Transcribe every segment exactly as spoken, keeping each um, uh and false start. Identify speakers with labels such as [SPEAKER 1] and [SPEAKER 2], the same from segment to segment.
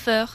[SPEAKER 1] heures.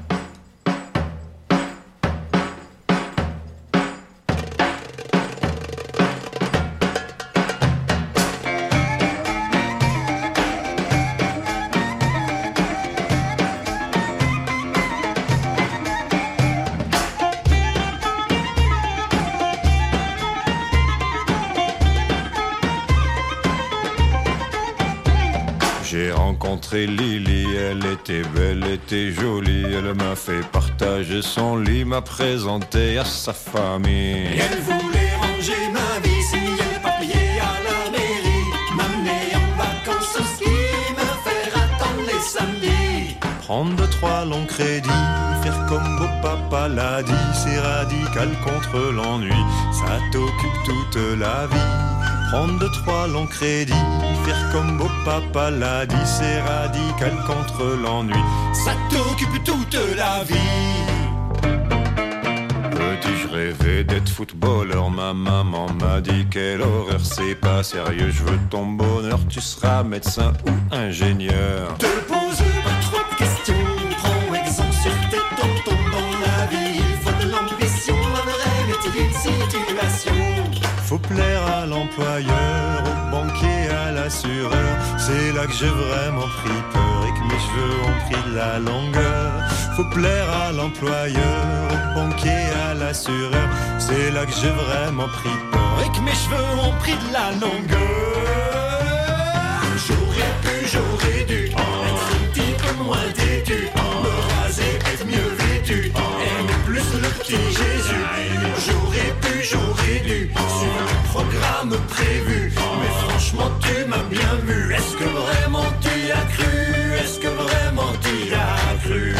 [SPEAKER 2] J'ai rencontré Lily, elle était belle, était jolie. Elle m'a fait partager son lit, m'a présenté à sa famille.
[SPEAKER 3] Et elle voulait ranger ma vie, signer le papier à la mairie, m'amener en vacances au ski, me faire attendre les samedis.
[SPEAKER 2] Prendre deux, trois longs crédits, faire comme beau papa l'a dit. C'est radical contre l'ennui, ça t'occupe toute la vie. Prendre deux, trois longs crédits, faire comme beau papa l'a dit. C'est radical contre l'ennui,
[SPEAKER 3] ça t'occupe toute la vie.
[SPEAKER 2] Petit, je rêvais d'être footballeur. Ma maman m'a dit quelle horreur, c'est pas sérieux. Je veux ton bonheur, tu seras médecin ou ingénieur.
[SPEAKER 3] Te pose pas trop de questions, prends exemple sur tes tontons. Dans la vie, il faut de l'ambition, un vrai métier, une situation.
[SPEAKER 2] Faut plaire à l'employeur, au banquier, à l'assureur. C'est là que j'ai vraiment pris peur et que mes cheveux ont pris de la longueur. Faut plaire à l'employeur, au banquier, à l'assureur. C'est là que j'ai vraiment pris peur et que mes cheveux ont pris de la longueur.
[SPEAKER 3] J'aurais pu, j'aurais dû être un petit peu moins têtu, me raser, être mieux vêtu, aimer plus le petit Jésus. J'aurais pu, j'aurais dû suivre le programme prévu, mais franchement tu m'as bien vu. Est-ce que vraiment tu y as cru? Est-ce que vraiment tu y as cru?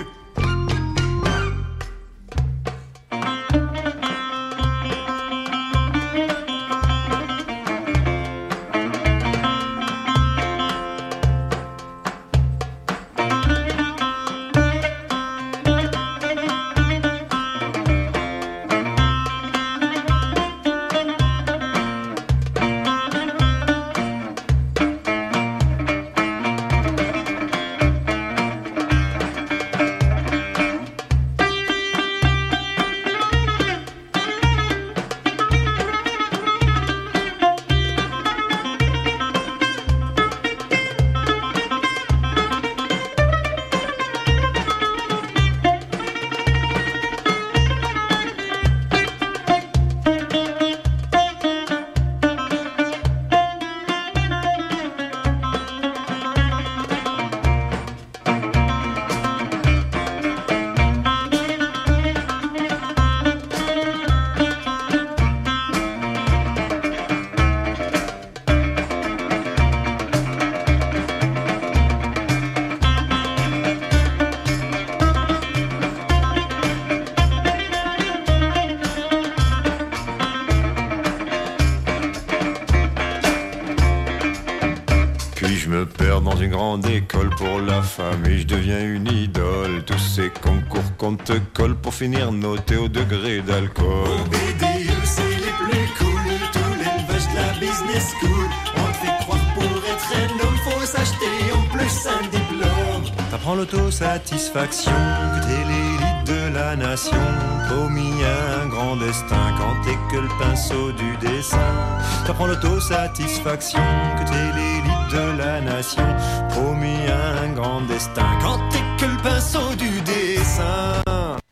[SPEAKER 2] Dans une grande école pour la famille, je deviens une idole. Tous ces concours qu'on te colle pour finir noté au degré d'alcool.
[SPEAKER 3] Au B D E c'est les plus cool, tout l'élevage de la business school. On te fait croire pour être un homme, faut s'acheter en plus un diplôme.
[SPEAKER 2] T'apprends l'autosatisfaction, que t'es l'élite de la nation. Promis un grand destin quand t'es que le pinceau du dessin. T'apprends l'autosatisfaction, que t'es l'élite de la nation, promis un grand destin quand t'es que le pinceau du dessin.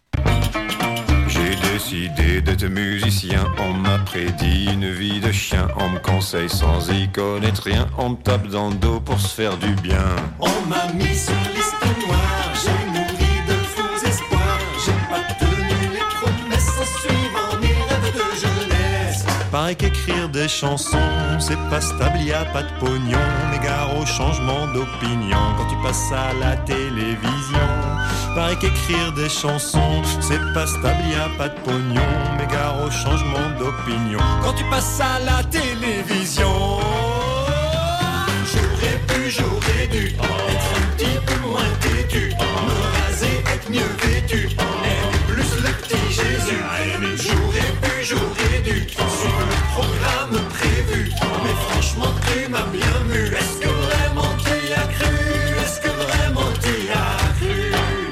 [SPEAKER 2] J'ai décidé d'être musicien, on m'a prédit une vie de chien. On me conseille sans y connaître rien, on me tape dans le dos pour se faire du bien.
[SPEAKER 3] On m'a mis sur liste noire, j'ai nourri de faux espoirs. J'ai pas tenu les promesses en suivant mes rêves de jeunesse.
[SPEAKER 2] Pareil qu'écrire des chansons, c'est pas stable, y a pas de pognon. M'égare au changement d'opinion quand tu passes à la télévision. Pareil qu'écrire des chansons, c'est pas stable, y a pas de pognon. M'égare au changement d'opinion quand tu passes à la télévision.
[SPEAKER 3] J'aurais pu, j'aurais dû être un petit peu moins têtu, me raser, être mieux vêtu, aimer plus le petit Jésus. J'aurais pu, j'aurais dû suivre le programme prévu, mais franchement tu m'as bien vu. Est-ce que vraiment tu y as cru? Est-ce que vraiment tu y as cru?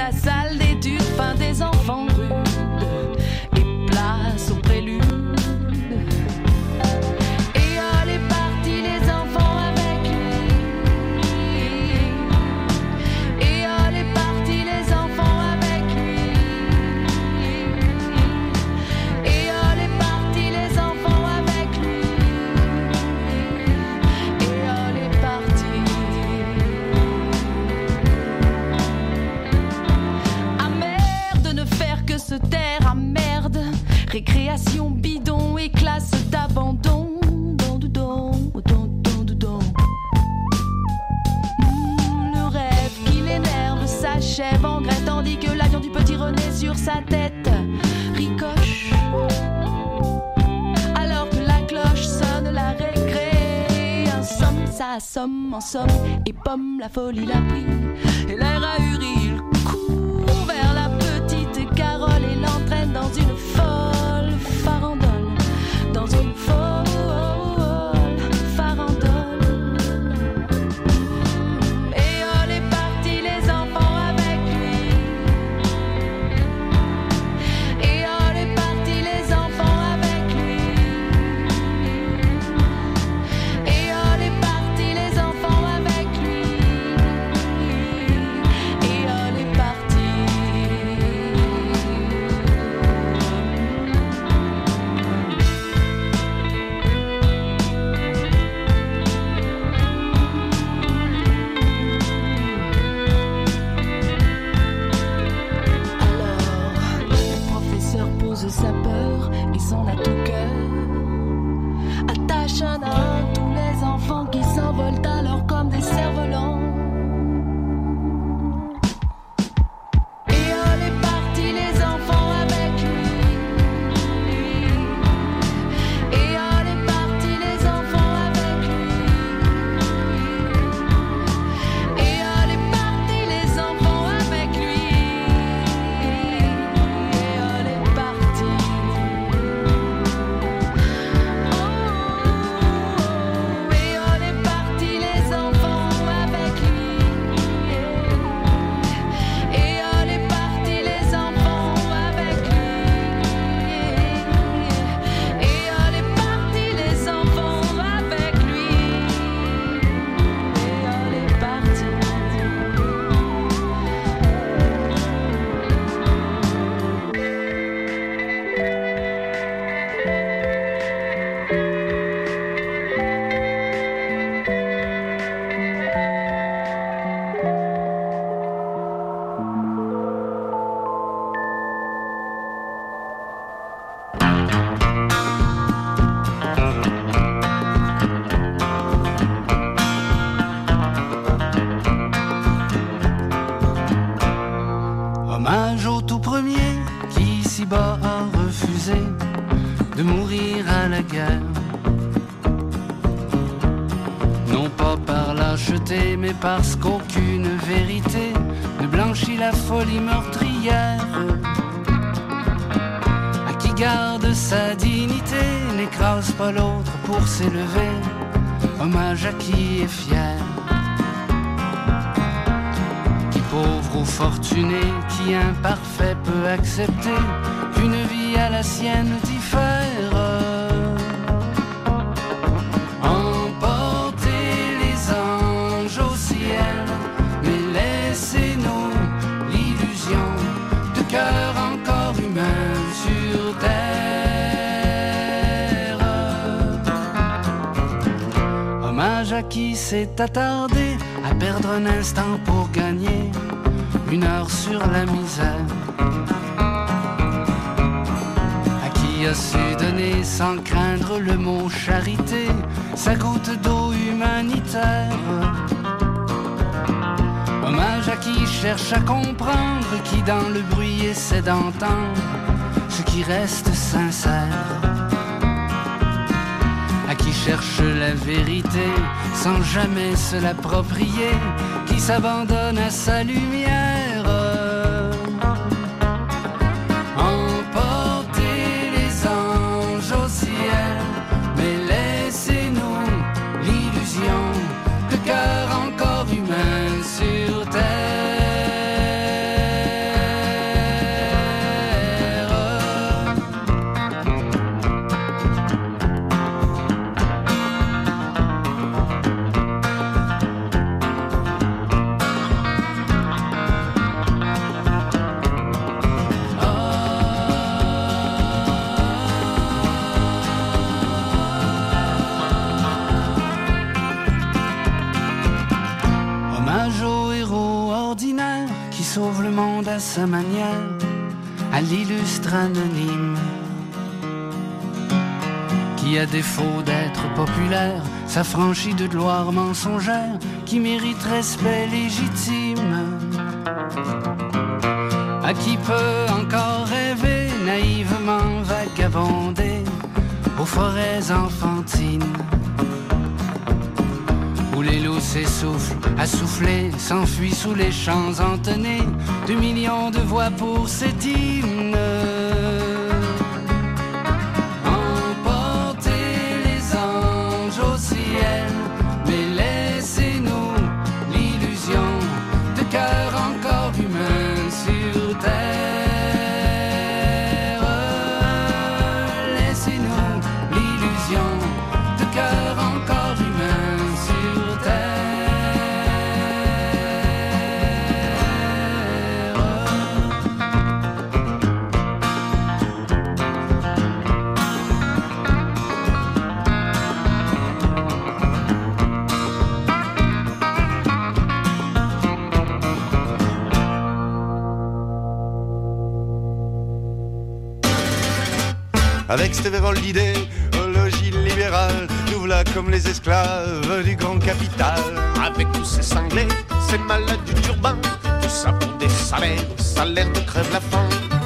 [SPEAKER 1] la salle d'études, fin des enfants rudes, et place au prélude. Et oh les partis, les enfants avec lui. Et oh les partis, les enfants avec lui. Et oh les partis, les enfants avec lui. Et oh les partis. Ah merde, ne faire que se taire, ah merde. Récréation bidon et classe d'abandon. Don, don, don, don, don, don. Mmh, le rêve qui l'énerve s'achève en grève, tandis que l'avion du petit René sur sa tête ricoche. Alors que la cloche sonne la récré, un somme, ça assomme en somme, et pomme, la folie l'a pris, et l'air ahuri, il court vers la petite Carole et l'entraîne dans une folle farandole, dans une folle farandole. Et oh les partis, les enfants avec lui. Et oh les partis, les enfants avec lui. Et oh les partis, les enfants avec lui. Et oh les partis. Alors, le professeur pose sa peur et son atout-cœur. Attache un à un tous les enfants qui s'envolent alors comme des cerfs-volants. Et oh les partis, les enfants avec lui. Et oh les partis, les enfants avec lui. Et oh les partis, les enfants avec lui. Et oh les partis. Oh, et oh les partis, les enfants avec lui. Et oh les partis, les enfants avec lui. Et oh les partis, les enfants avec lui. Et oh les partis.
[SPEAKER 4] Hommage au tout premier qui ici-bas a refusé de mourir à la guerre. Non pas par lâcheté, mais parce qu'aucune vérité ne blanchit la folie meurtrière. À qui garde sa dignité, n'écrase pas l'autre pour s'élever. Hommage à qui est fier. Pauvre ou fortuné, qui imparfait peut accepter qu'une vie à la sienne diffère. Emportez les anges au ciel, mais laissez-nous l'illusion de cœur encore humain sur terre. Hommage à qui s'est attardé à perdre un instant pour gagner une heure sur la misère. À qui a su donner sans craindre le mot charité, sa goutte d'eau humanitaire. Hommage à qui cherche à comprendre, qui dans le bruit essaie d'entendre ce qui reste sincère. À qui cherche la vérité sans jamais se l'approprier, qui s'abandonne à sa lumière. Emportez les anges au ciel, mais laissez-nous l'illusion de cœur encore humain sur terre. à sa manière à l'illustre anonyme qui, à défaut d'être populaire, s'affranchit de gloire mensongère qui mérite respect légitime. À qui peut encore rêver, naïvement vagabonder aux forêts enfantines où les loups s'essoufflent, assoufflés, s'enfuient sous les champs entonnés de millions de voix pour cet hymne. Emportez les anges au ciel, mais laissez-nous l'illusion de cœur encore humain sur terre. Laissez-nous l'illusion de cœur encore humain sur terre.
[SPEAKER 2] Avec Stévéran l'idéologie libérale, nous voilà comme les esclaves du grand capital.
[SPEAKER 3] Avec tous ces cinglés, ces malades du turban, tout ça pour des salaires, salaires de crève la faim.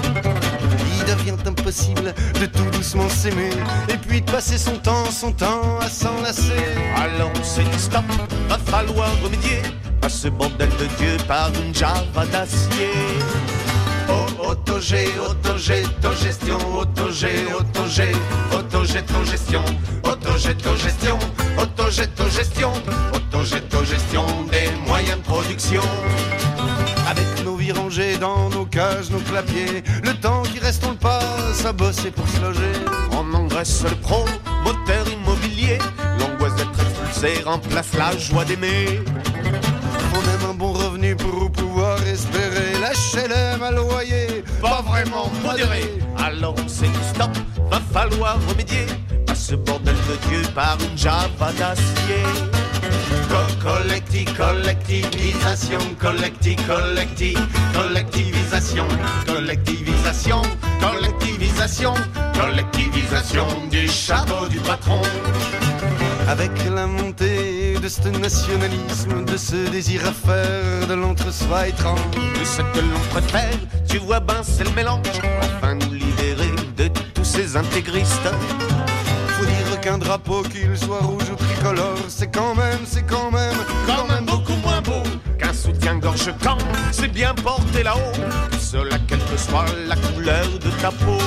[SPEAKER 2] Il devient impossible de tout doucement s'aimer et puis de passer son temps, son temps à s'enlacer.
[SPEAKER 3] Alors on s'est dit stop, va falloir remédier à ce bordel de Dieu par une java d'acier.
[SPEAKER 2] Oh, autogé, autogé, autogestion, autogé, autogé, autogé, autogestion, autogé, autogestion, autogé, autogestion, autogé, autogestion des moyens de production. Avec nos vies rangées dans nos cages, nos clapiers, le temps qui reste on le passe à bosser pour se loger.
[SPEAKER 3] On engraisse le pro, moteur immobilier, l'angoisse d'être expulsé remplace la joie d'aimer.
[SPEAKER 2] On aime un bon revenu pour pouvoir espérer l'H L M à loyer,
[SPEAKER 3] Pas vraiment modéré. Alors on s'est dit stop, va falloir remédier à ce bordel de Dieu par une java d'acier.
[SPEAKER 2] Co- collecti, collectivisation, collecti, collecti, collectivisation,
[SPEAKER 3] Collectivisation, collectivisation, collectivisation du chapeau du patron.
[SPEAKER 2] Avec la montée de ce nationalisme, de ce désir à faire de l'entre-soi étrange.
[SPEAKER 3] Mais ce que l'on préfère, tu vois ben c'est le mélange. Enfin nous libérer de tous ces intégristes.
[SPEAKER 2] Faut dire qu'un drapeau, qu'il soit rouge ou tricolore, c'est quand même, c'est quand même,
[SPEAKER 3] Quand même beaucoup moins beau qu'un soutien-gorge quand c'est bien porté là-haut. Cela quelle que soit la couleur de ta peau.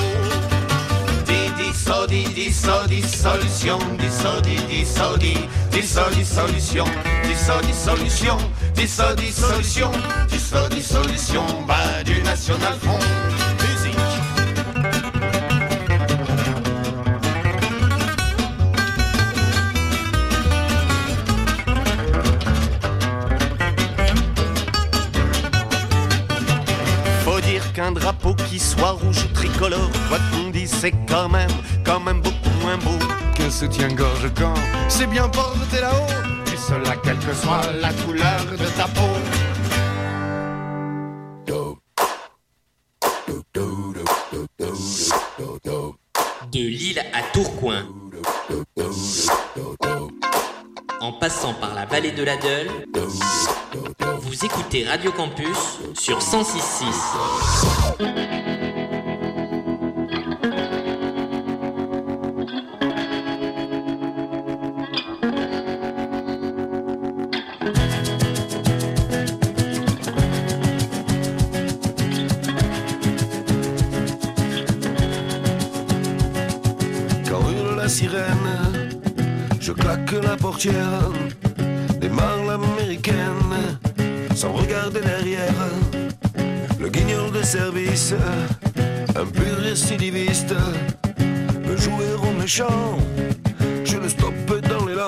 [SPEAKER 3] Dissodi, dissodi, dissolution, dissodi, dissodi, dissodi, solution, dissodi, solution, dissodi, solution, dissodi, solution, bas du National Front. Musique. Faut dire qu'un drapeau qui soit rouge ou tricolore, quoi qu'on dise, c'est quand même, quand même beaucoup moins beau
[SPEAKER 2] qu'un soutien-gorge quand c'est bien porté là-haut.
[SPEAKER 3] Et cela quelle que soit la couleur de ta peau.
[SPEAKER 5] De Lille à Tourcoing, en passant par la vallée de l'Adeule, vous écoutez Radio Campus sur cent six virgule six.
[SPEAKER 6] Sirène, je claque la portière, démarre l'américaine, sans regarder derrière, le guignol de service, un pur récidiviste, me jouer au méchant, je le stoppe dans l'élan.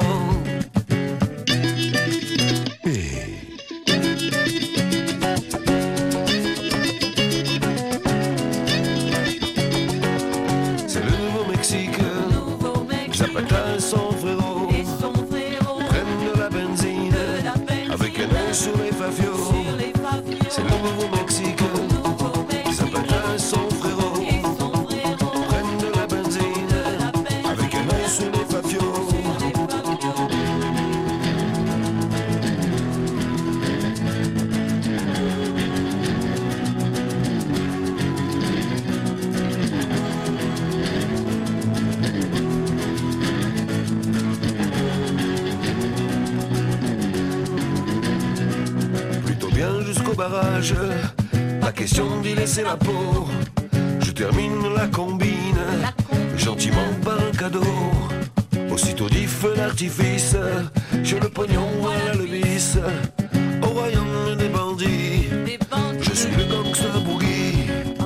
[SPEAKER 6] C'est le Nouveau-Mexique. Zapata et son frérot, et son frérot prennent de la benzine, de la benzine avec un œil sur les fafios. C'est le Nouveau-Mexique. barrage, la question d'y laisser la peau. Je termine la combine, gentiment par un cadeau. Aussitôt dit feu d'artifice, j'ai le pognon, voilà le vice. Au royaume des bandits, je suis le gangster boogie.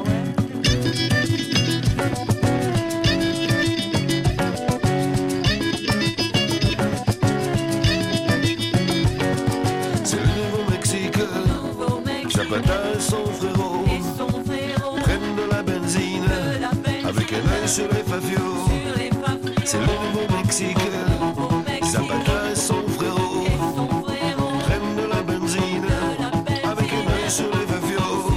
[SPEAKER 6] C'est le Nouveau-Mexique, Zapata et son frérot prennent de la benzine avec un œil sur les fafios. C'est le Nouveau-Mexique, Zapata et son frérot prennent de la benzine avec un œil sur les fafios.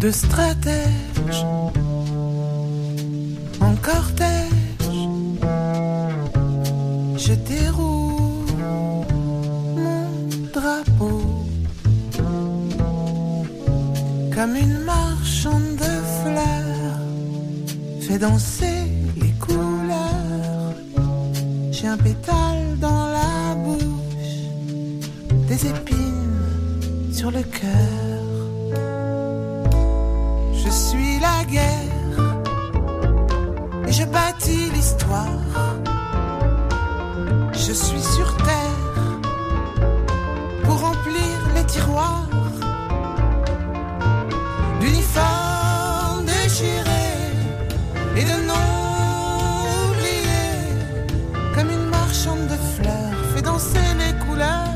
[SPEAKER 7] de stratèges en cortège, je déroule mon drapeau comme une marchande de fleurs, fait danser les couleurs. J'ai un pétale dans la bouche, des épines sur le cœur. Je suis la guerre et je bâtis l'histoire. Je suis sur terre pour remplir les tiroirs. D'uniformes déchirés et de noms oubliés, comme une marchande de fleurs fait danser les couleurs.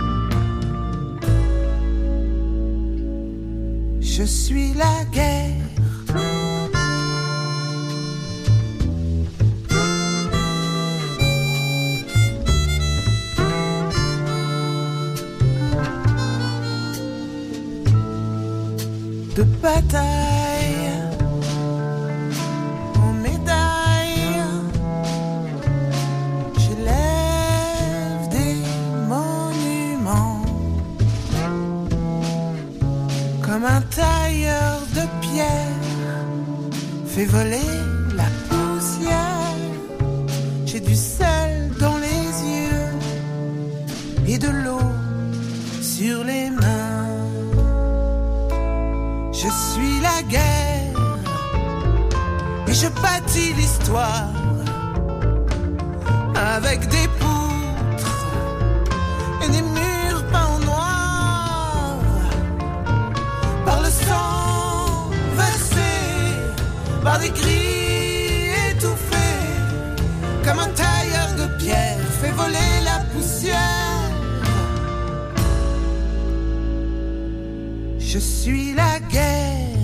[SPEAKER 7] Je suis la guerre. De bataille en médaille, j'élève des monuments comme un tailleur de pierre fait voler la poussière. J'ai du sel dans les yeux et de l'eau sur les mains. Je suis la guerre et je bâtis l'histoire avec des poutres et des murs peints en noir par le sang versé, par des cris étouffés, comme un tailleur de pierre fait voler la poussière. Je suis la guerre.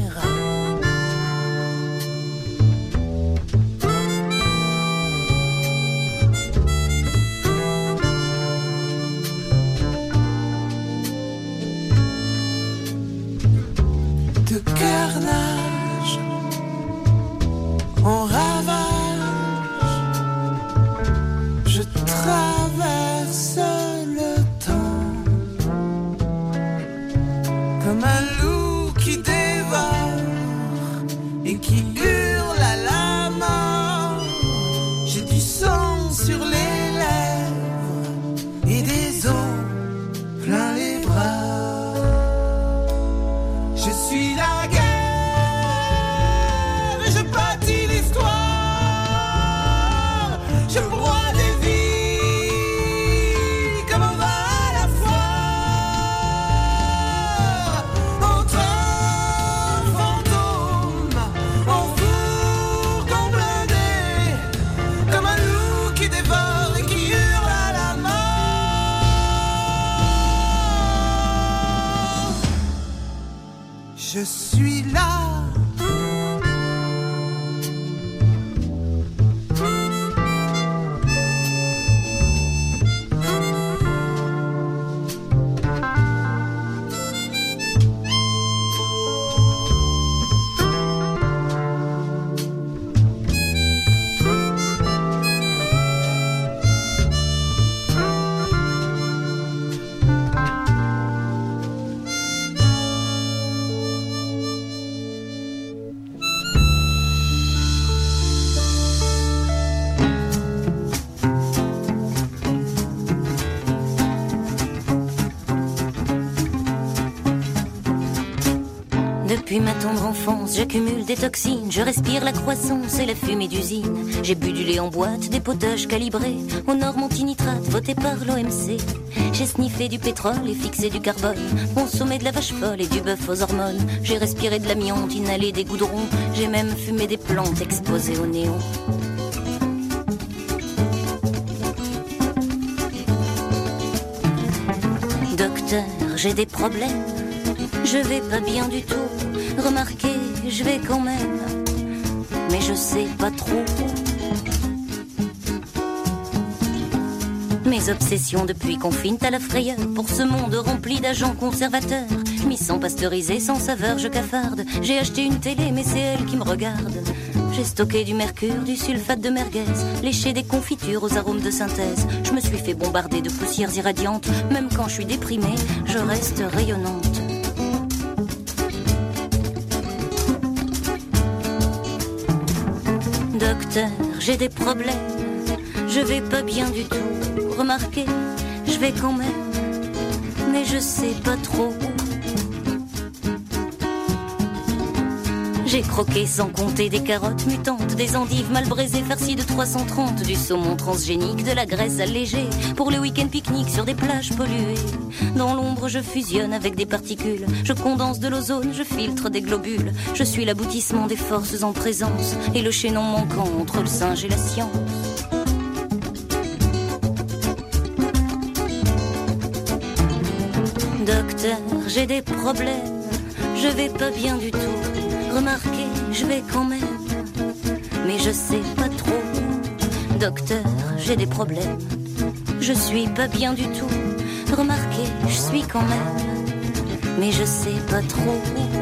[SPEAKER 7] De carnage, on ravage. Je traverse le temps comme un loup qui dévore et qui hurle à la mort. J'ai du sang sur les lèvres et des os plein les bras. Je suis la guerre et je bâtis l'histoire. Je broie des vies comme on va à la foire. Entre un fantôme en fourgon blindé, comme un loup qui dévore et qui hurle à la mort. Je suis là.
[SPEAKER 8] Depuis ma tendre enfance, j'accumule des toxines. Je respire la croissance et la fumée d'usine. J'ai bu du lait en boîte, des potages calibrés aux normes antinitrates votées par l'O M C. J'ai sniffé du pétrole et fixé du carbone, consommé de la vache folle et du bœuf aux hormones. J'ai respiré de l'amiante, inhalé des goudrons. J'ai même fumé des plantes exposées au néon. Docteur, j'ai des problèmes. Je vais pas bien du tout. Remarquez, je vais quand même, mais je sais pas trop. Mes obsessions depuis qu'on finit à la frayeur pour ce monde rempli d'agents conservateurs. Mis sans pasteuriser, sans saveur, je cafarde. J'ai acheté une télé, mais c'est elle qui me regarde. J'ai stocké du mercure, du sulfate de merguez, léché des confitures aux arômes de synthèse. Je me suis fait bombarder de poussières irradiantes. Même quand je suis déprimée, je reste rayonnante. Docteur, j'ai des problèmes, je vais pas bien du tout. Remarquez, je vais quand même, mais je sais pas trop où. J'ai croqué sans compter des carottes mutantes, des endives mal braisées farcies de trois cent trente, du saumon transgénique, de la graisse allégée, pour les week-ends pique-nique sur des plages polluées. Dans l'ombre je fusionne avec des particules, je condense de l'ozone, je filtre des globules. Je suis l'aboutissement des forces en présence, et le chaînon manquant entre le singe et la science. Docteur, j'ai des problèmes, je vais pas bien du tout. Remarquez, je vais quand même, mais je sais pas trop. Docteur, j'ai des problèmes, je suis pas bien du tout. Remarquez, je suis quand même, mais je sais pas trop.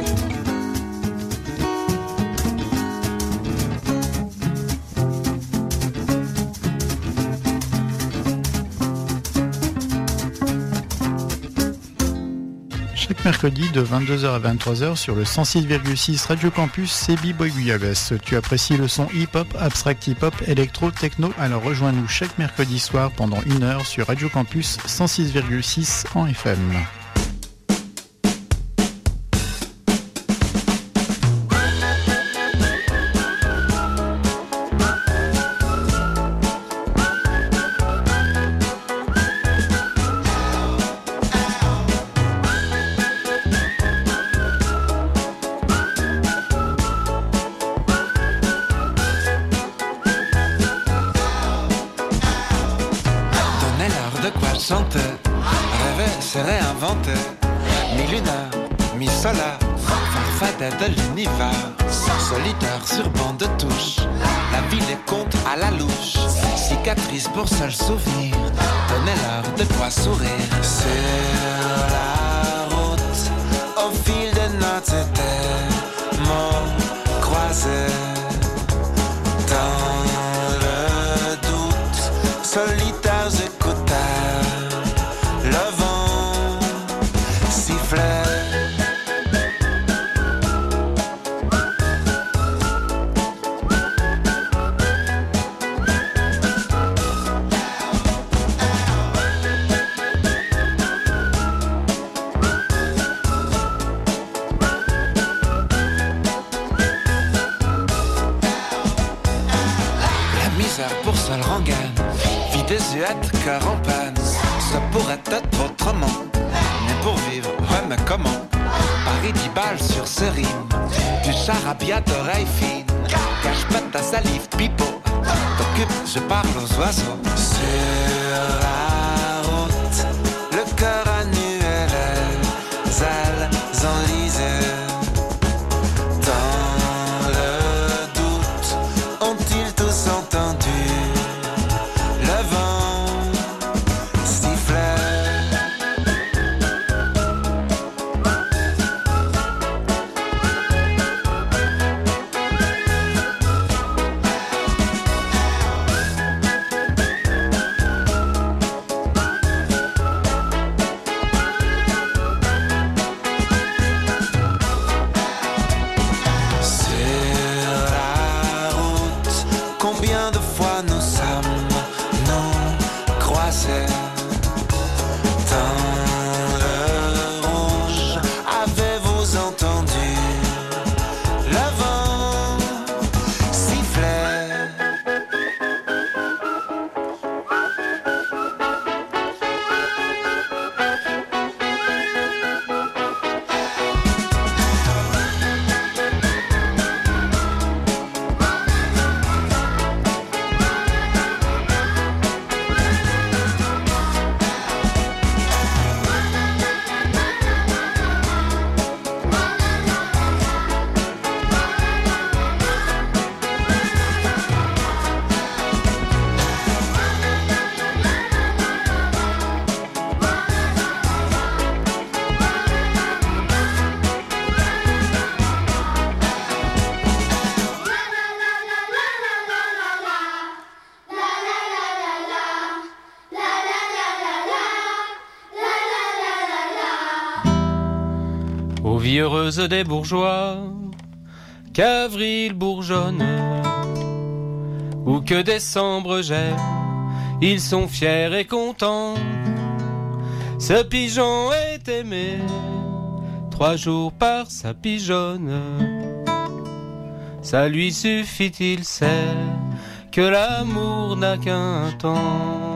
[SPEAKER 9] Mercredi de vingt-deux heures à vingt-trois heures sur le cent six virgule six Radio Campus, c'est B-Boy Guyagas. Tu apprécies le son hip-hop, abstract hip-hop, électro, techno, alors rejoins-nous chaque mercredi soir pendant une heure sur Radio Campus cent six virgule six en F M.
[SPEAKER 10] De l'univers, solitaire sur banc de touche. La vie les compte à la louche. Cicatrice pour seul souvenir. Donnez-leur de quoi sourire. Sur la route, au fil de notre mots croisés. Dans le doute, solitaires écouteurs. Le vent sifflait. Pour seul rengaine, vie désuète, cœur en peine. Ça pourrait être autrement, mais pour vivre, ouais mais comment? Paris dix balles sur ce rime, du charabia d'oreilles fines. Cache pas ta salive, pipeau, t'occupe, je parle aux oiseaux. Sur la route, le cœur annuel, les ailes enlisées. Dans le doute, ont-ils tous entendu? Le vent sifflait.
[SPEAKER 11] Ô vie heureuse des bourgeois, qu'avril bourgeonne, ou que décembre gèle, ils sont fiers et contents. Ce pigeon est aimé, trois jours par sa pigeonne. Ça lui suffit, il sait que l'amour n'a qu'un temps.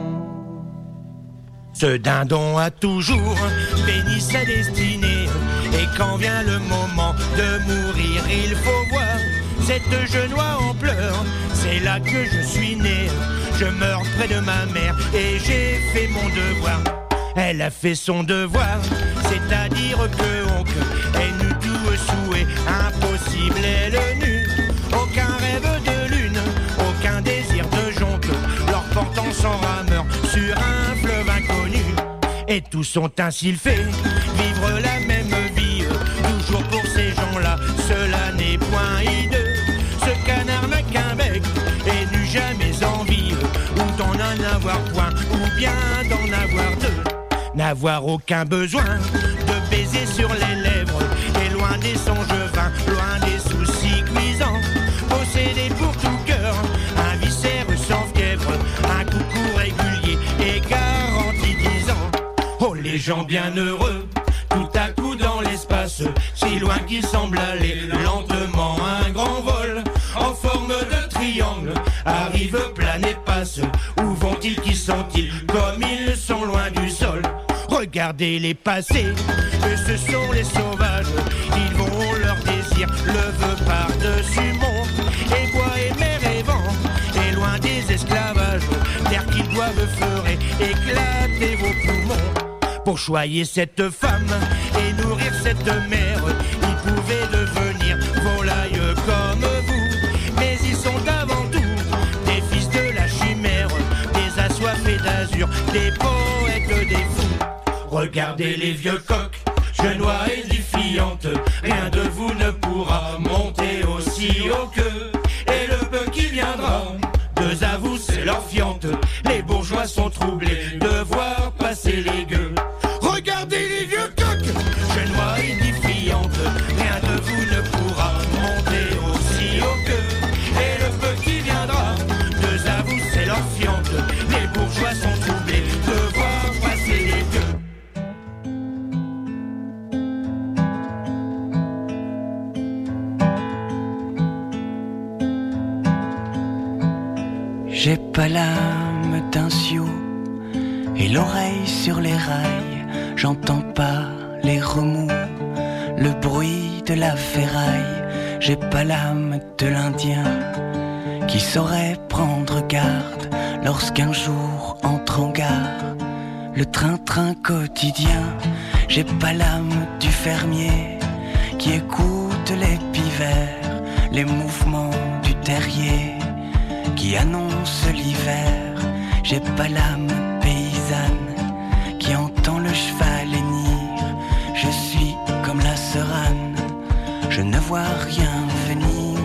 [SPEAKER 12] Ce dindon a toujours béni sa destinée, et quand vient le moment de mourir, il faut voir cette genoie en pleurs. C'est là que je suis né, je meurs près de ma mère et j'ai fait mon devoir. Elle a fait son devoir, c'est-à-dire que oncle est nu tout souhait, impossible est le nu. Aucun rêve de lune, aucun désir de jonque, leur portant sans rameur sur un fleuve inconnu. Et tous sont ainsi faits, vivre la même vie, toujours pour ces gens-là, cela n'est point hideux. Ce canard n'a qu'un bec et n'eut jamais envie, ou d'en en avoir point, ou bien d'en avoir deux. N'avoir aucun besoin de baiser sur les lèvres, et loin des songes vains, loin des soucis cuisants. Posséder pour tout cœur un viscère sans fièvre, un coucou régulier et garanti dix ans. Oh les gens bien heureux, tout à coup dans l'espace, si loin qu'ils semblent aller lentement, un grand vol en forme de triangle arrive, plane et passe. Où vont-ils, qui sont-ils, comme ils sont loin du sol? Regardez-les passer, que ce sont les sauvages, ils vont leur désir, le vœu par-dessus monde, et bois et mer et vent, et loin des esclavages, terre qu'ils doivent feurrer, éclater vos poumons. Pour choyer cette femme et nourrir cette mère, ils pouvaient devenir volailles comme vous, mais ils sont avant tout des fils de la chimère, des assoiffés d'azur, des poètes, des fous. Regardez les vieux coqs, genois édifiantes, rien de vous ne pourra monter aussi haut qu'eux. Et le peu qui viendra, deux à vous c'est leur fiente, les bourgeois sont troublés de voir passer les gueux. Regardez les vieux coqs, genois édifiantes, rien de vous ne pourra monter aussi haut qu'eux. Et le peu qui viendra, deux à vous c'est leur fiente, les bourgeois sont troublés de voir passer les gueux.
[SPEAKER 13] J'ai pas l'âme d'un sioux et l'oreille sur les rails. J'entends pas les remous, le bruit de la ferraille. J'ai pas l'âme de l'Indien qui saurait prendre garde lorsqu'un jour entre en gare le train-train quotidien. J'ai pas l'âme du fermier qui écoute les pivers, les mouvements du terrier qui annonce l'hiver. J'ai pas l'âme paysanne qui entend le cheval hennir. Je suis comme la serane, je ne vois rien venir.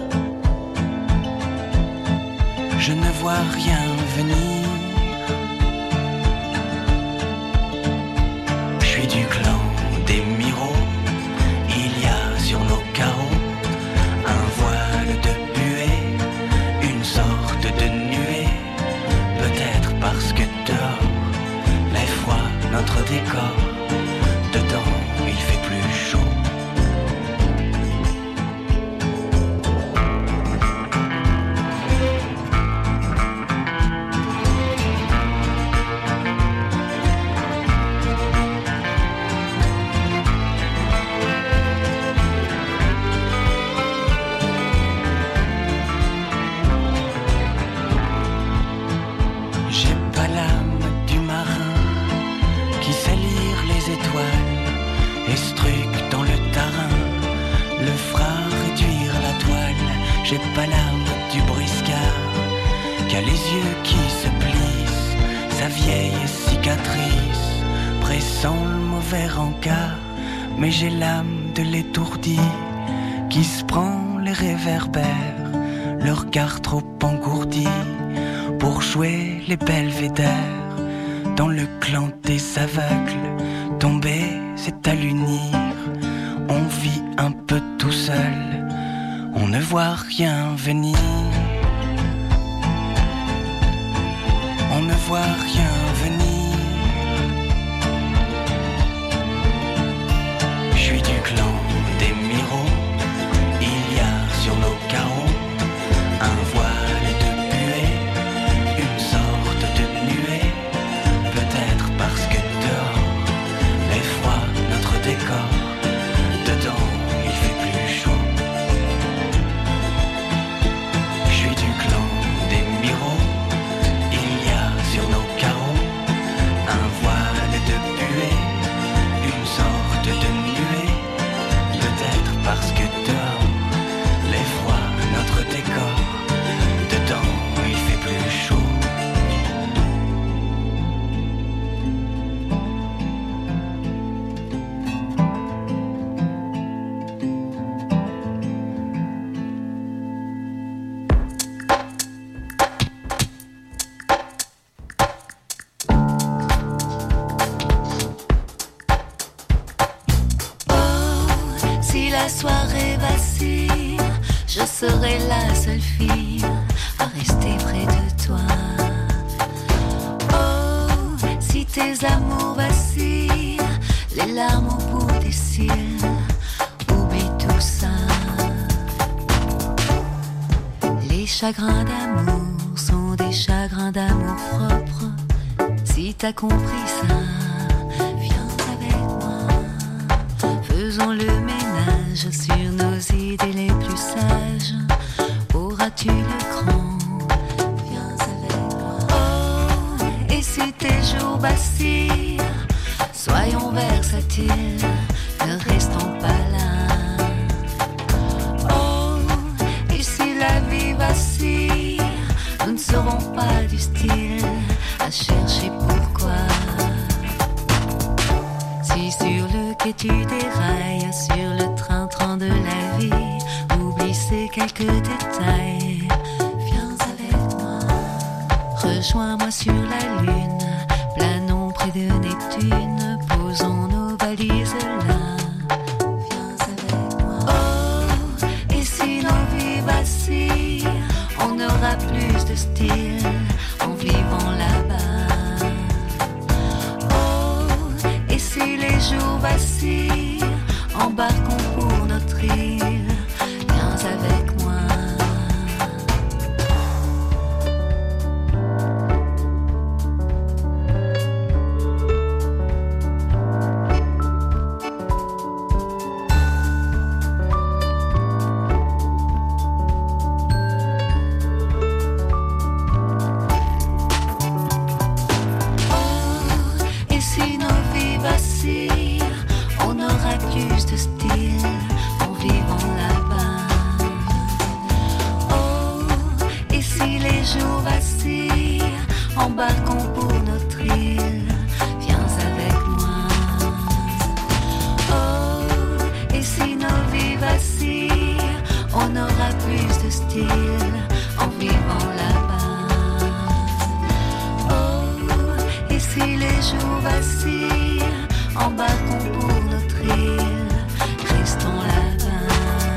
[SPEAKER 13] Je ne vois rien venir. Je suis du clan des Miro. Il y a sur nos carreaux un voile de buée, une sorte de nuée. Peut-être parce que dehors l'est froid notre décor, dedans il fait plus chaud. J'ai pas l'âme du briscard qui a les yeux qui se plissent, sa vieille cicatrice pressant le mauvais rencard. Mais j'ai l'âme de l'étourdi qui se prend les réverbères, le regard trop engourdi pour jouer les belvédères. Dans le clan des aveugles, tomber c'est à l'unir on vit un peu tout seul, on ne voit rien venir. On ne voit rien venir. Je suis du clan des Miro. Il y a sur nos carreaux un voile de buée, une sorte de nuée. Peut-être parce que dehors les froid notre décor. Dedans il fait plus chaud. Je suis du clan des Miro. Sur nos carreaux, un voile de buée, une sorte de nuée. Peut-être parce que dehors, les froids, notre décor. Dedans, il fait plus chaud.
[SPEAKER 1] La soirée vacille, je serai la seule fille à rester près de toi. Oh, si tes amours vacillent, les larmes au bout des cils, oublie tout ça. Les chagrins d'amour sont des chagrins d'amour propres. Si t'as compris ça, viens avec moi. Faisons le ménage sur nos idées les plus sages. Auras-tu le cran? Viens avec moi. Oh, et si tes jours vacillent, soyons versatiles, ne restons pas là. Oh, et si la vie vacille, nous ne serons pas du style à chercher pourquoi. Si sur le quai tu dérailles, sur le train-train de la vie, oublie ces quelques détails. Viens avec moi, rejoins-moi sur la lune, planons près de Neptune, posons nos valises là. Viens avec moi. Oh, et si nos vies vacillent, on aura plus de style en vivant là-bas. Si les jours vacillent, embarquons pour notre île. Viens avec moi. On aura plus de style en vivant là-bas. Oh, et si les jours vacillent, embarquons pour notre île. Viens avec moi. Oh, et si nos vies vacillent, on aura plus de style en vivant là-bas. Oh, et si les jours vacillent, embarquons pour notre île, restons là-bas.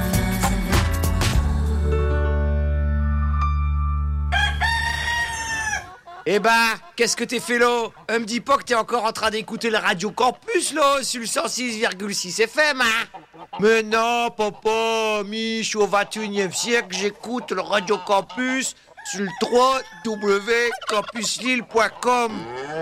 [SPEAKER 14] Eh bah, qu'est-ce que t'es fait là? Me dis pas que t'es encore en train d'écouter le Radio Campus là, sur le cent six virgule six F M, hein? Mais non, papa, mi, je suis au vingt et unième siècle, j'écoute le Radio Campus sur le w w w point campus lille point com.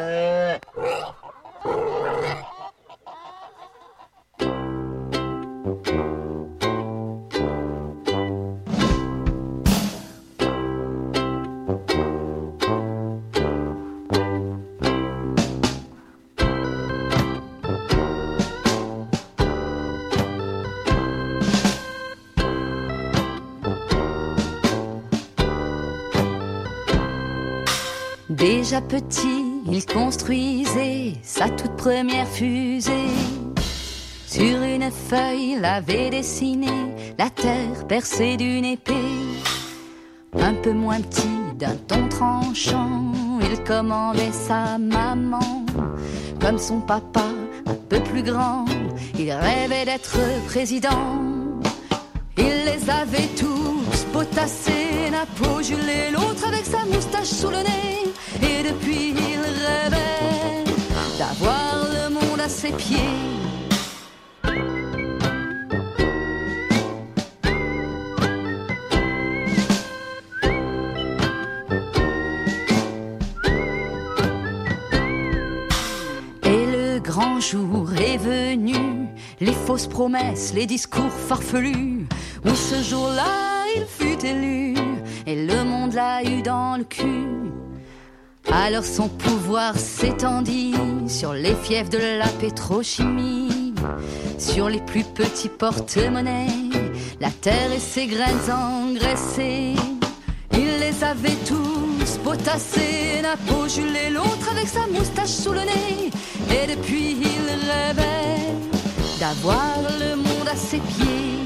[SPEAKER 1] Déjà petit, il construisait sa toute première fusée. Sur une feuille, il avait dessiné la terre percée d'une épée. Un peu moins petit, d'un ton tranchant, il commandait sa maman. Comme son papa, un peu plus grand, il rêvait d'être président. Il les avait tous potassés, napojulés, l'autre avec sa moustache sous le nez. Et depuis il rêvait d'avoir le monde à ses pieds. Grand jour est venu, les fausses promesses, les discours farfelus. Oui, ce jour-là, il fut élu, et le monde l'a eu dans le cul. Alors son pouvoir s'étendit sur les fiefs de la pétrochimie, sur les plus petits porte-monnaies, la terre et ses graines engraissées. Il les avait tous potassés, napojulés, l'autre avec sa moustache sous le nez. Et depuis il rêvait d'avoir le monde à ses pieds.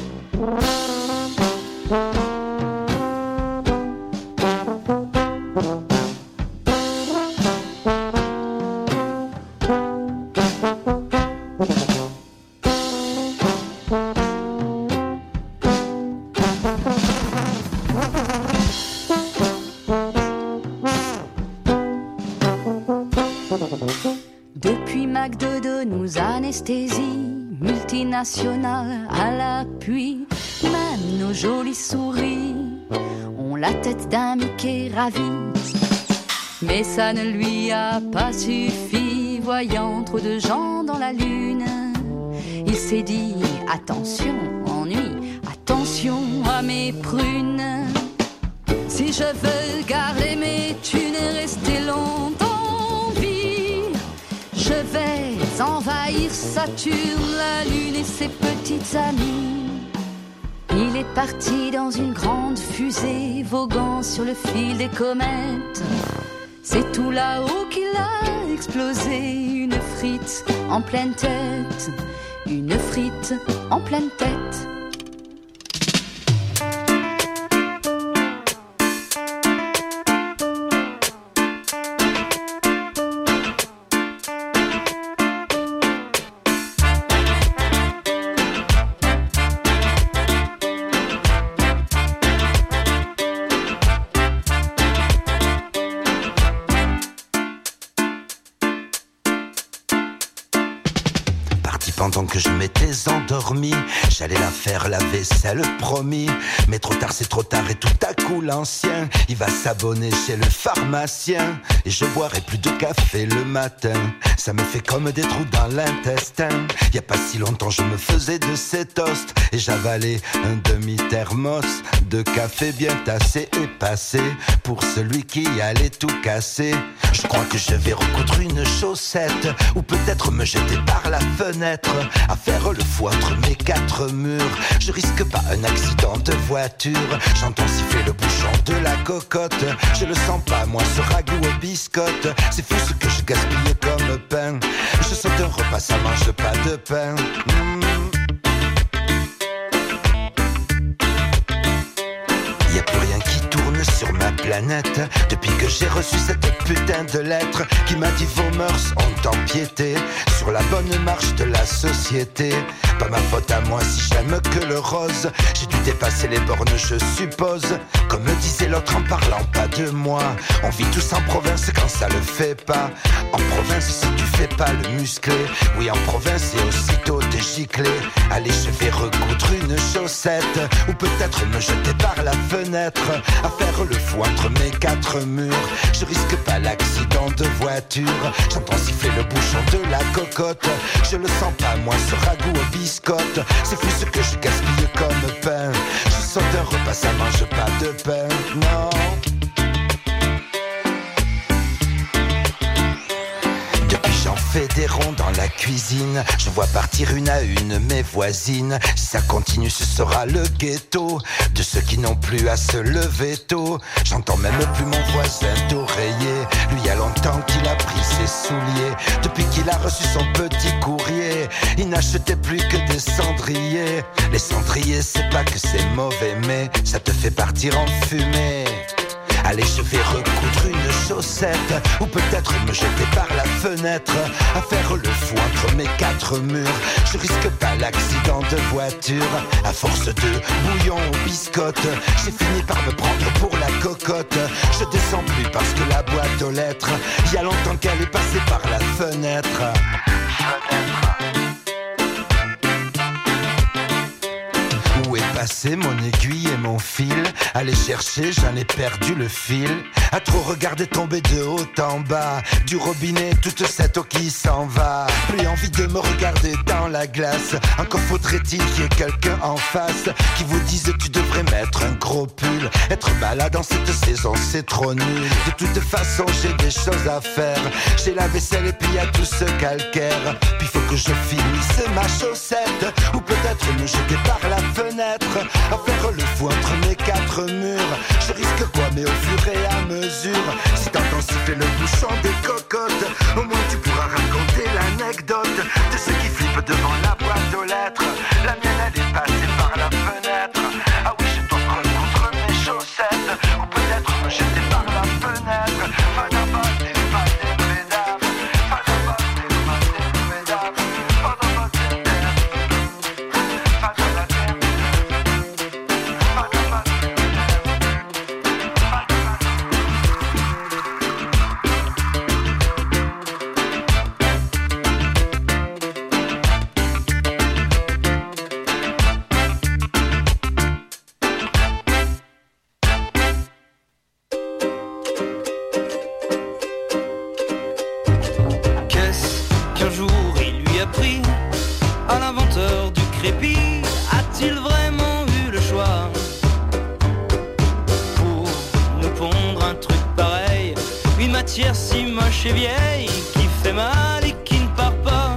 [SPEAKER 1] Depuis McDodo nous anesthésie, multinationale à l'appui, même nos jolies souris ont la tête d'un Mickey ravi. Mais ça ne lui a pas suffi, voyant trop de gens dans la lune. Il s'est dit, attention, ennui, attention à mes prunes. Si je veux garder mes thunes et rester longtemps en vie, je vais envahir Saturne, la Lune et ses petites amies. Il est parti dans une grande fusée, voguant sur le fil des comètes. C'est tout là-haut qu'il a explosé, une frite en pleine tête, une frite en pleine tête.
[SPEAKER 15] Pendant que je m'étais endormi, j'allais la faire la vaisselle promis. Mais trop tard c'est trop tard et tout à coup l'ancien il va s'abonner chez le pharmacien. Et je boirai plus de café le matin, ça me fait comme des trous dans l'intestin. Y a pas si longtemps je me faisais de ces toasts et j'avalais un demi-thermos de café bien tassé et passé pour celui qui allait tout casser. Je crois que je vais recoudre une chaussette ou peut-être me jeter par la fenêtre à faire le fou entre mes quatre murs. Je risque pas un accident de voiture. J'entends siffler le bouchon de la cocotte. Je le sens pas moi ce ragoût aux biscottes. C'est fou ce que je gaspille comme pain. Je saute un repas, ça mange pas de pain. mmh. Y a plus rien qui tourne sur ma planète depuis que j'ai reçu cette putain de lettre qui m'a dit vos mœurs ont empiété sur la bonne marche de la société. Pas ma faute à moi si j'aime que le rose. J'ai dû dépasser les bornes je suppose. Comme me disait l'autre en parlant pas de moi. On vit tous en province quand ça le fait pas. En province si tu fais pas le musclé. Oui en province et aussitôt t'es giclé. Allez je vais recoudre une chaussette ou peut-être me jeter par la fenêtre à faire le fou entre mes quatre murs. Je risque pas l'accident de voiture. J'entends siffler le bouchon de la cocotte. Je le sens pas moi ce ragoût aux biscottes. C'est fou ce que je gaspille comme pain. Je saute un repas, ça mange pas de pain. Non. Depuis j'en fais des ronds dans la cuisine. Je vois partir une à une mes voisines. Si ça continue ce sera le ghetto de ceux qui n'ont plus à se lever tôt. J'entends même plus mon voisin d'oreiller. Lui y a longtemps qu'il a pris ses souliers. Depuis qu'il a reçu son petit courrier, il n'achetait plus que des cendriers. Les cendriers c'est pas que c'est mauvais mais ça te fait partir en fumée. Allez je vais recoudre une chaussette ou peut-être me jeter par la fenêtre à faire le fou entre mes quatre quatre murs. Je risque pas l'accident de voiture. À force de bouillon aux biscottes, j'ai fini par me prendre pour la cocotte. Je descends plus parce que la boîte aux lettres, y a longtemps qu'elle est passée par la fenêtre. Fenêtre. Où est passé mon aiguille et mon fil? Aller chercher, j'en ai perdu le fil. À trop regarder tomber de haut en bas, du robinet toute cette eau qui s'en va. Plus envie de me regarder dans la glace. Encore faudrait-il qu'il y ait quelqu'un en face qui vous dise tu devrais mettre un gros pull. Être malade en cette saison c'est trop nul. De toute façon j'ai des choses à faire. J'ai la vaisselle et puis y'a tout ce calcaire. Puis faut que je finisse ma chaussette, ou peut-être me jeter par la fenêtre, à faire le fou entre mes quatre murs. Je risque quoi mais au fur et à mesure. Si t'entends siffler le bouchon des cocottes, au moins tu pourras raconter l'anecdote de ceux qui flippent devant la boîte aux lettres. La mienne elle est passée par la fenêtre. Ah oui je dois prendre contre mes chaussettes, ou peut-être me jeter par la fenêtre. Fadabate, fadé, mesdames. Fadabate, fadé, mesdames. Fadabate,
[SPEAKER 11] matière si moche et vieille qui fait mal et qui ne part pas.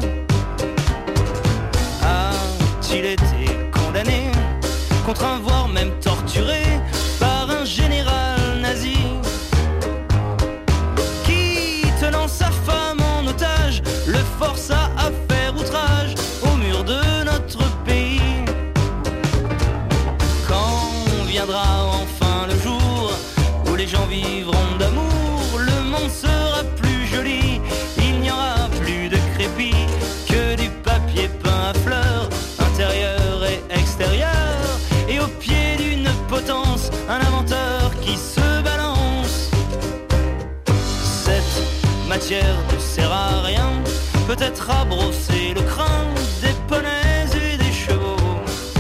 [SPEAKER 11] A-t-il été condamné, contraint voire même torturé par un général nazi qui, tenant sa femme en otage, le força à faire outrage au mur de notre pays? Quand viendra enfin le jour où les gens vivront d'amour, le monde sera plus joli, il n'y aura plus de crépi, que du papier peint à fleurs, intérieur et extérieur, et au pied d'une potence, un inventeur qui se balance. Cette matière ne sert à rien, peut-être à brosser le crâne des poneys et des chevaux,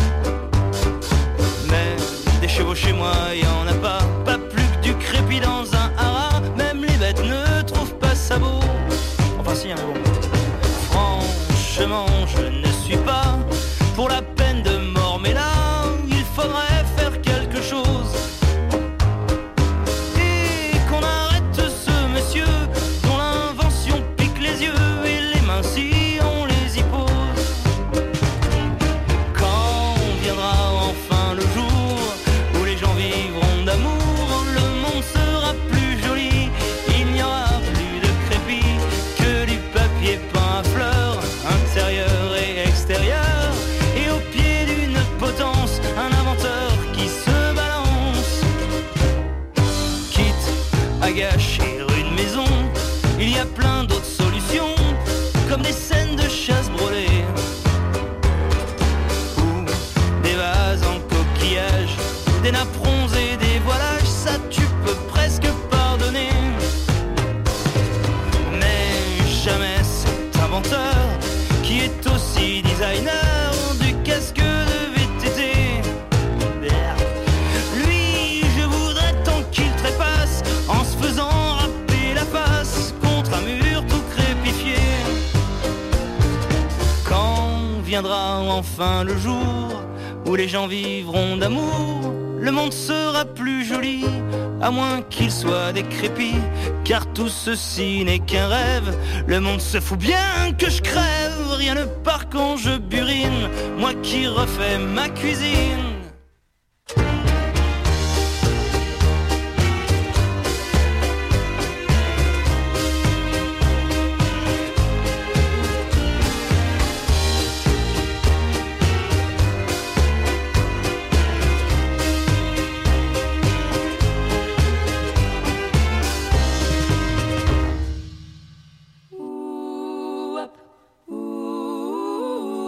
[SPEAKER 11] mais des chevaux chez moi y en a pas, pas plus que du crépi dans un haras. Même les bêtes ne trouvent pas ça beau. Enfin si, un bon. Franchement, je ne suis pas pour la peine de mort, mais là, il faudrait faire quelque chose et qu'on arrête ce monsieur dont l'invention pique les yeux et les mains si on les y pose. Quand viendra enfin le jour où les gens vivront d'amour, le monde sera plus joli, il n'y aura plus de crépi, que du papier peint à fleurs, intérieur et extérieur, et au pied d'une potence, un inventeur qui se balance. Quitte à gâcher une maison, il y a plein d'autres solutions, comme des scènes de chasse brûlées, ou des vases en coquillage, des napperons et des voilages, ça tu peux presque pardonner. Mais jamais cet inventeur qui est aussi designer du casque de V T T. Lui, je voudrais tant qu'il trépasse en se faisant râper la face contre un mur tout crépifié. Quand viendra enfin le jour où les gens vivront d'amour, le monde sera plus joli, à moins qu'il soit décrépit, car tout ceci n'est qu'un rêve. Le monde se fout bien que je crève, rien ne part quand je burine, moi qui refais ma cuisine.
[SPEAKER 1] Ouh, hop, ouh.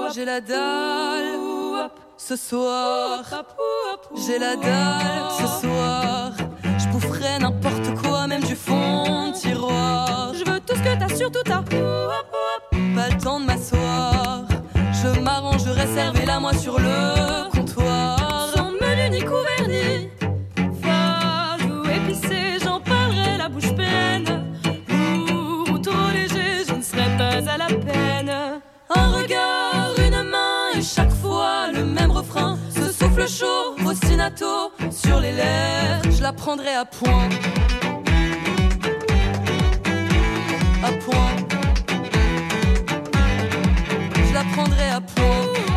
[SPEAKER 1] J'ai la dalle ce soir. J'ai la dalle ce soir. Je boufferai n'importe quoi, même du fond de tiroir. Je veux tout ce que t'as, surtout t'as. Pas le temps de m'asseoir. Je m'arrangerai, servez-la moi sur le comptoir. Sans menu ni couvert ni fade ou épicé, j'en parlerai la bouche pleine. Lourd ou trop léger, je ne serai pas à la peine. Un regard, une main et chaque fois le même refrain. Ce souffle chaud, ostinato sur les lèvres. Je la prendrai à point. À point. Je la prendrai à point.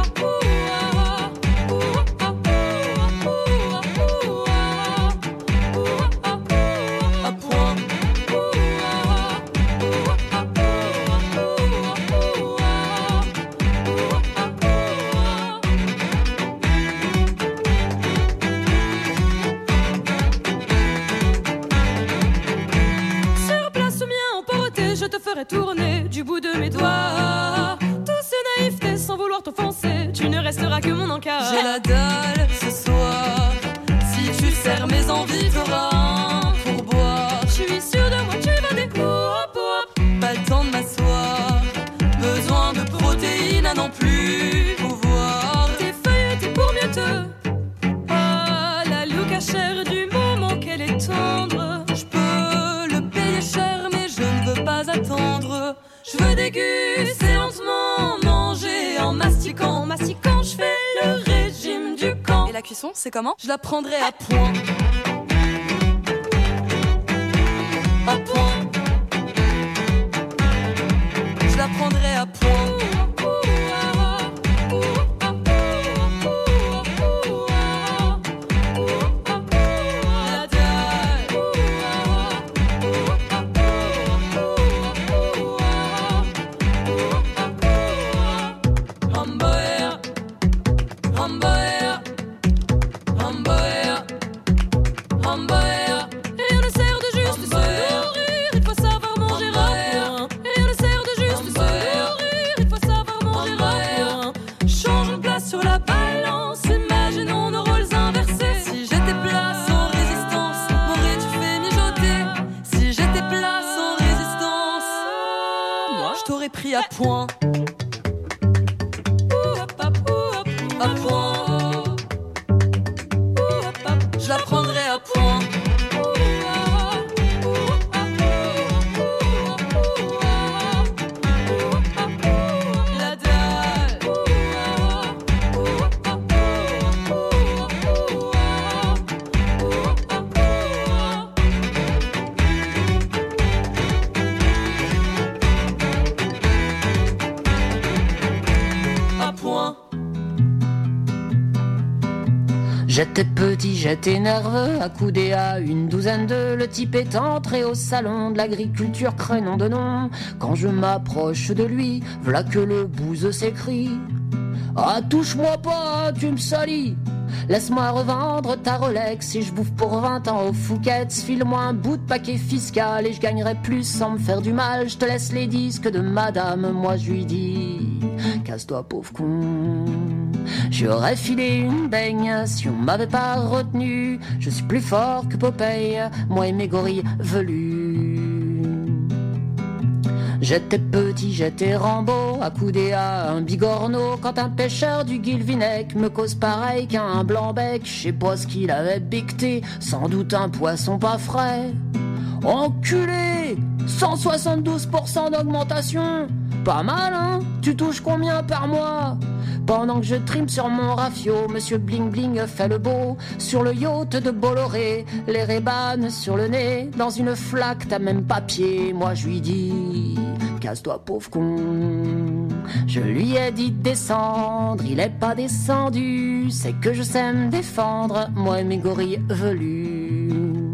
[SPEAKER 1] Tourner du bout de mes doigts. Tout ce naïveté sans vouloir t'offenser. Tu ne resteras que mon encart. J'ai la dalle ce soir. Si tu serres mes envies, t'auras un pourboire. Je suis sûre de moi, tu vas des hop hop. Pas le temps de m'asseoir. Besoin de protéines à n'en plus pouvoir. T'es feuilleté pour mieux te. Ah, la louca chère du moment qu'elle est tendre. Je peux le payer cher, mais je ne veux pas attendre. Je veux déguster lentement, manger en mastiquant. En mastiquant, je fais le régime du camp. Et la cuisson, c'est comment? Je la prendrai à point. À point. Je la prendrai à point. Pris à point. À point. Je la prendrai à point. La dalle.
[SPEAKER 16] J'étais petit, j'étais nerveux, accoudé à une douzaine de. Le type est entré au salon de l'agriculture, crénom de nom. Quand je m'approche de lui, v'là que le bouseux s'écrie. Ah, touche-moi pas, tu me salis. Laisse-moi revendre ta Rolex. Si je bouffe pour vingt ans au Fouquet's, file-moi un bout de paquet fiscal et je gagnerai plus sans me faire du mal. Je te laisse les disques de madame, moi je lui dis casse-toi pauvre con. J'aurais filé une baigne si on m'avait pas retenu. Je suis plus fort que Popeye, moi et mes gorilles velus. J'étais petit, j'étais Rambo, accoudé à un bigorneau. Quand un pêcheur du Guilvinec me cause pareil qu'un blanc-bec, je sais pas ce qu'il avait becté, sans doute un poisson pas frais. Enculé, cent soixante-douze pour cent d'augmentation. Pas mal, hein? Tu touches combien par mois? Pendant que je trime sur mon rafio, Monsieur Bling Bling fait le beau. Sur le yacht de Bolloré, les Ray-Ban sur le nez. Dans une flaque, t'as même pas pied. Moi je lui dis casse-toi pauvre con. Je lui ai dit de descendre, il est pas descendu. C'est que je sais me défendre, moi et mes gorilles velus.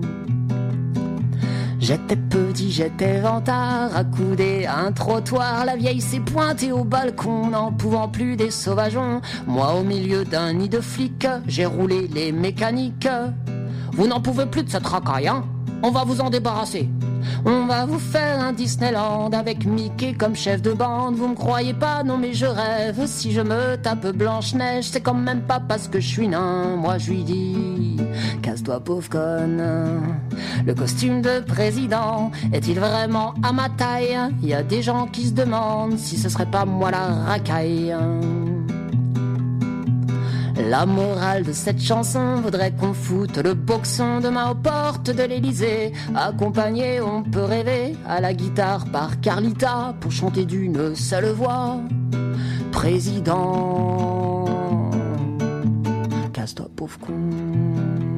[SPEAKER 16] J'étais petit, j'étais vantard, accoudé à un trottoir. La vieille s'est pointée au balcon, n'en pouvant plus des sauvageons. Moi au milieu d'un nid de flics, j'ai roulé les mécaniques. Vous n'en pouvez plus de cette racaille, hein? On va vous en débarrasser. On va vous faire un Disneyland avec Mickey comme chef de bande. Vous me croyez pas? Non mais je rêve. Si je me tape Blanche-Neige, c'est quand même pas parce que je suis nain. Moi je lui dis, casse-toi pauvre conne. Le costume de président est-il vraiment à ma taille? Il y a des gens qui se demandent si ce serait pas moi la racaille. La morale de cette chanson voudrait qu'on foute le boxon demain aux portes de l'Élysée. Accompagné, on peut rêver, à la guitare par Carlita pour chanter d'une seule voix. Président, casse-toi pauvre con.